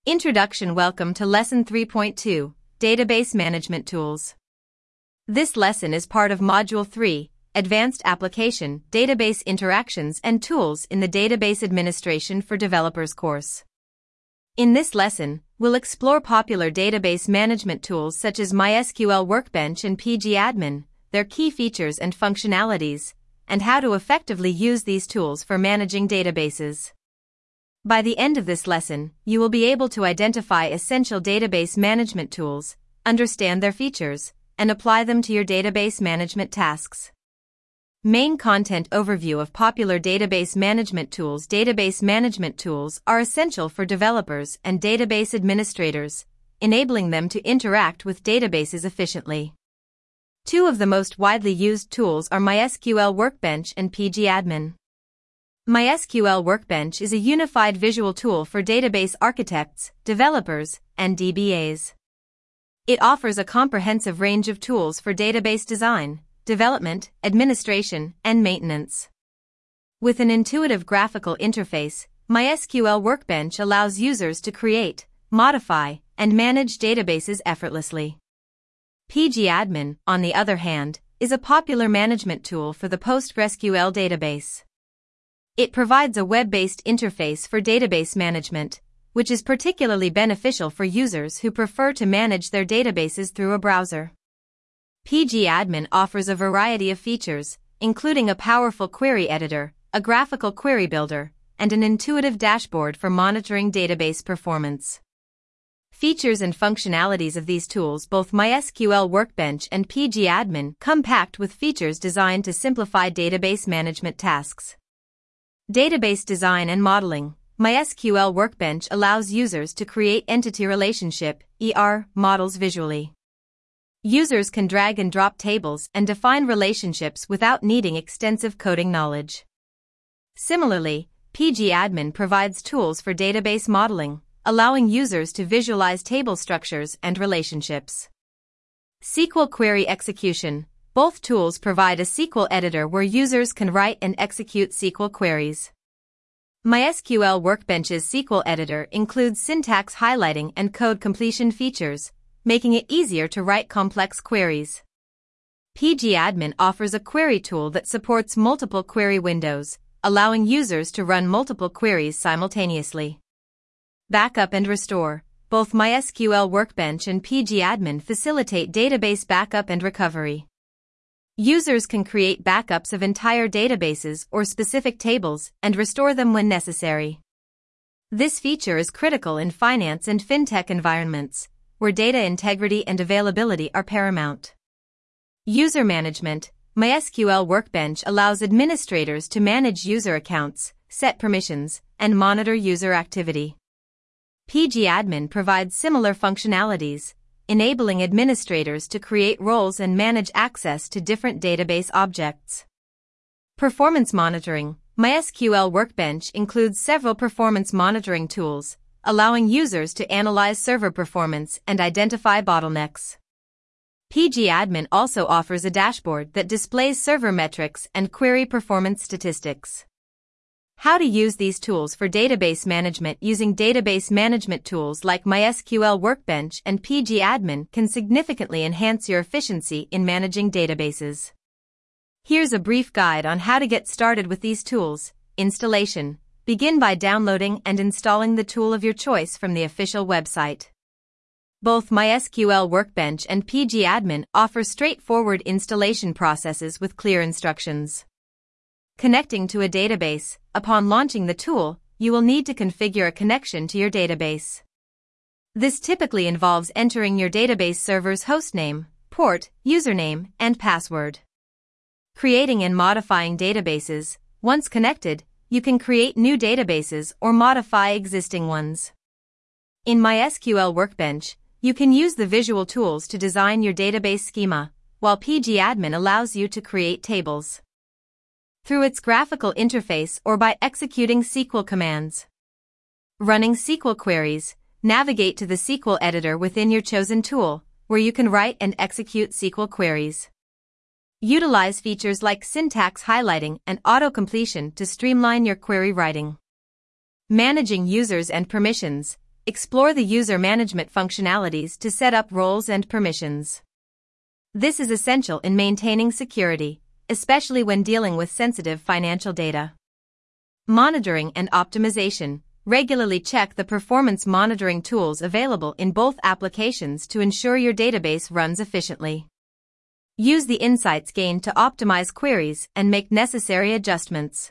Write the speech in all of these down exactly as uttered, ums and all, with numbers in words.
Introduction. Welcome to Lesson three point two, Database Management Tools. This lesson is part of Module three, Advanced Application, Database Interactions and Tools in the Database Administration for Developers course. In this lesson, we'll explore popular database management tools such as MySQL Workbench and pgadmin, their key features and functionalities, and how to effectively use these tools for managing databases. By the end of this lesson, you will be able to identify essential database management tools, understand their features, and apply them to your database management tasks. Main content overview of popular database management tools. Database management tools are essential for developers and database administrators, enabling them to interact with databases efficiently. Two of the most widely used tools are MySQL Workbench and pgadmin. MySQL Workbench is a unified visual tool for database architects, developers, and D B As. It offers a comprehensive range of tools for database design, development, administration, and maintenance. With an intuitive graphical interface, MySQL Workbench allows users to create, modify, and manage databases effortlessly. pgadmin, on the other hand, is a popular management tool for the PostgreSQL database. It provides a web-based interface for database management, which is particularly beneficial for users who prefer to manage their databases through a browser. pgadmin offers a variety of features, including a powerful query editor, a graphical query builder, and an intuitive dashboard for monitoring database performance. Features and functionalities of these tools. Both MySQL Workbench and pgadmin come packed with features designed to simplify database management tasks. Database design and modeling. MySQL Workbench allows users to create entity relationship (E R) models visually. Users can drag and drop tables and define relationships without needing extensive coding knowledge. Similarly, pgadmin provides tools for database modeling, allowing users to visualize table structures and relationships. S Q L Query Execution. Both tools provide a S Q L editor where users can write and execute S Q L queries. MySQL Workbench's S Q L editor includes syntax highlighting and code completion features, making it easier to write complex queries. pgadmin offers a query tool that supports multiple query windows, allowing users to run multiple queries simultaneously. Backup and restore. Both MySQL Workbench and pgadmin facilitate database backup and recovery. Users can create backups of entire databases or specific tables and restore them when necessary. This feature is critical in finance and fintech environments, where data integrity and availability are paramount. User management. MySQL Workbench allows administrators to manage user accounts, set permissions, and monitor user activity. pgadmin provides similar functionalities, enabling administrators to create roles and manage access to different database objects. Performance monitoring. MySQL Workbench includes several performance monitoring tools, allowing users to analyze server performance and identify bottlenecks. pgadmin also offers a dashboard that displays server metrics and query performance statistics. How to use these tools for database management. Using database management tools like MySQL Workbench and pgadmin can significantly enhance your efficiency in managing databases. Here's a brief guide on how to get started with these tools. Installation. Begin by downloading and installing the tool of your choice from the official website. Both MySQL Workbench and pgadmin offer straightforward installation processes with clear instructions. Connecting to a database. Upon launching the tool, you will need to configure a connection to your database. This typically involves entering your database server's hostname, port, username, and password. Creating and modifying databases. Once connected, you can create new databases or modify existing ones. In MySQL Workbench, you can use the visual tools to design your database schema, while pgadmin allows you to create tables through its graphical interface or by executing S Q L commands. Running S Q L queries. Navigate to the S Q L editor within your chosen tool, where you can write and execute S Q L queries. Utilize features like syntax highlighting and auto-completion to streamline your query writing. Managing users and permissions. explore the user management functionalities to set up roles and permissions. This is essential in maintaining security, especially when dealing with sensitive financial data. Monitoring and optimization. Regularly check the performance monitoring tools available in both applications to ensure your database runs efficiently. Use the insights gained to optimize queries and make necessary adjustments.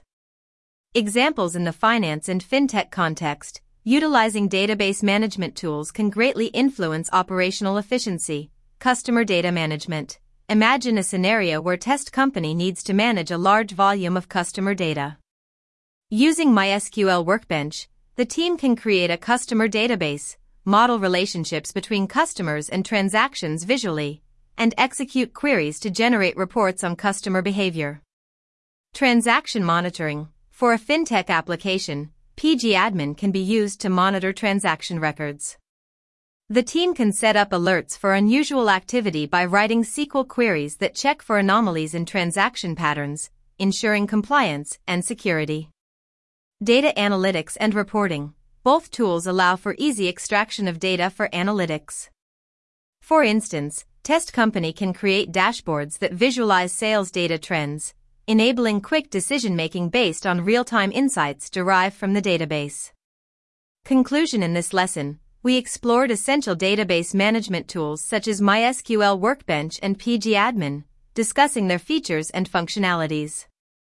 Examples in the finance and fintech context. Utilizing database management tools can greatly influence operational efficiency. Customer data management. Imagine a scenario where test company needs to manage a large volume of customer data. Using MySQL Workbench, the team can create a customer database, model relationships between customers and transactions visually, and execute queries to generate reports on customer behavior. Transaction monitoring. For a fintech application, pgAdmin can be used to monitor transaction records. The team can set up alerts for unusual activity by writing S Q L queries that check for anomalies in transaction patterns, ensuring compliance and security. Data analytics and reporting. Both tools allow for easy extraction of data for analytics. For instance, test company can create dashboards that visualize sales data trends, enabling quick decision-making based on real-time insights derived from the database. Conclusion. In this lesson, we explored essential database management tools such as MySQL Workbench and pgAdmin, discussing their features and functionalities.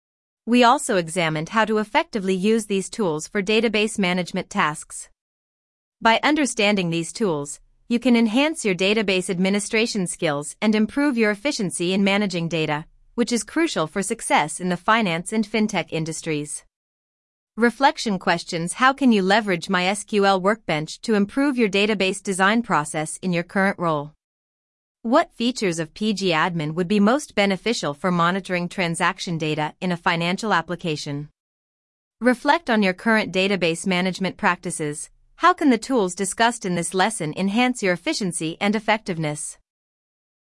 We also examined how to effectively use these tools for database management tasks. By understanding these tools, you can enhance your database administration skills and improve your efficiency in managing data, which is crucial for success in the finance and fintech industries. Reflection questions. How can you leverage MySQL Workbench to improve your database design process in your current role? What features of pgAdmin would be most beneficial for monitoring transaction data in a financial application? Reflect on your current database management practices. How can the tools discussed in this lesson enhance your efficiency and effectiveness?